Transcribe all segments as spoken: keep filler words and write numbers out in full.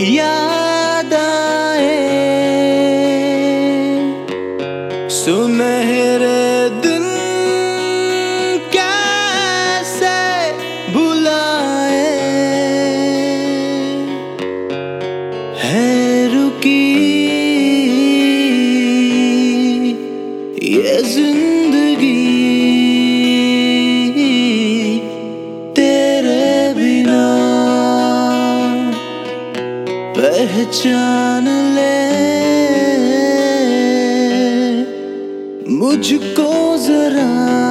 याद आए सुनहरे दिन कैसे भुलाए है रुकी ये जिंदगी तेरे बिना पहचान ले मुझको जरा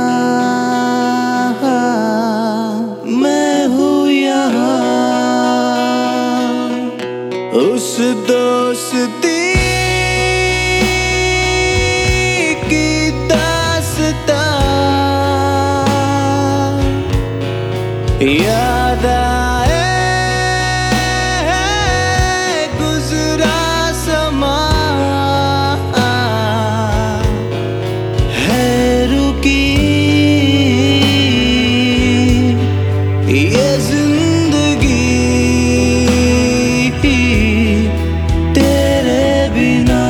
मैं हूँ यहाँ उस दोस्ती की दास्तां याद आए गुजरा समा है रुकी ये जिंदगी तेरे बिना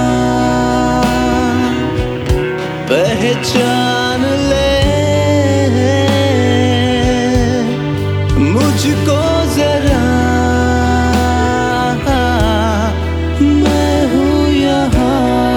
पहचान ले मुझको जरा मैं हूँ यहाँ।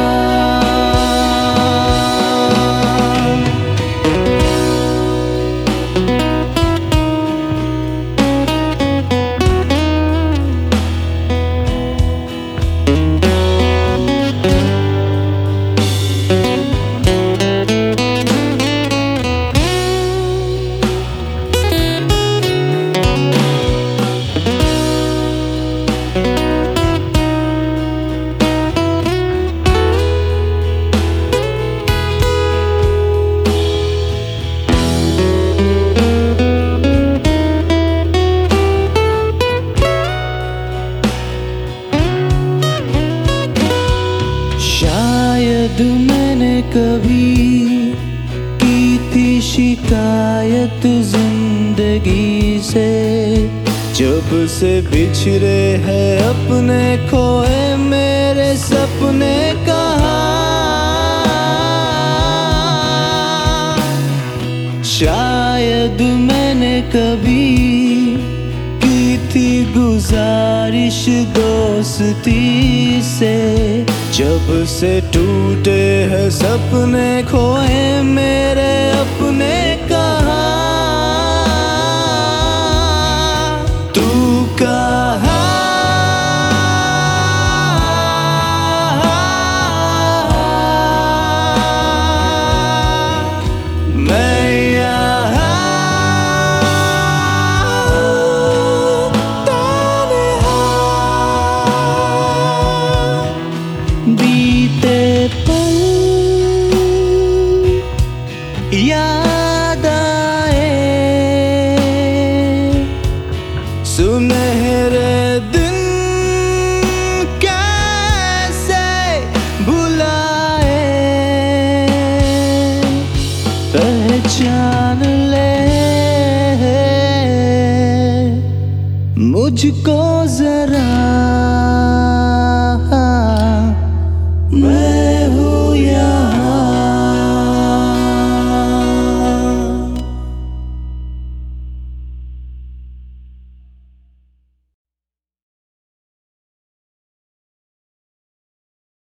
शायद मैंने कभी की थी शिकायत जिंदगी से जब से बिछड़े हैं अपने खोए मेरे सपने कहाँ। शायद मैंने कभी की थी गुजारिश दोस्ती से जब से टूटे हैं सपने खोए मेरे अपने कहाँ। तू कहाँ मैं यहाँ बीते पल याद आए सुनहरे दिन कैसे भुलाए पहचान ले मुझको